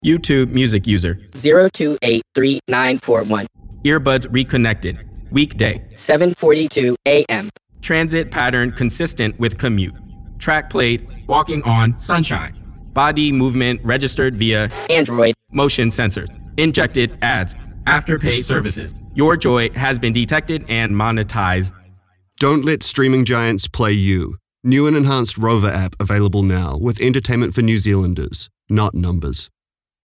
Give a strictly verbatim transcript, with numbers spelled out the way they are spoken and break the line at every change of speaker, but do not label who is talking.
YouTube music user.
zero two eight three nine four one.
Earbuds reconnected. Weekday.
seven forty-two a m
Transit pattern consistent with commute. Track played, walking on sunshine. Body movement registered via
Android.
Motion sensors. Injected ads. Afterpay services. Your joy has been detected and monetized.
Don't let streaming giants play you. New and enhanced Rover app available now with entertainment for New Zealanders, not numbers.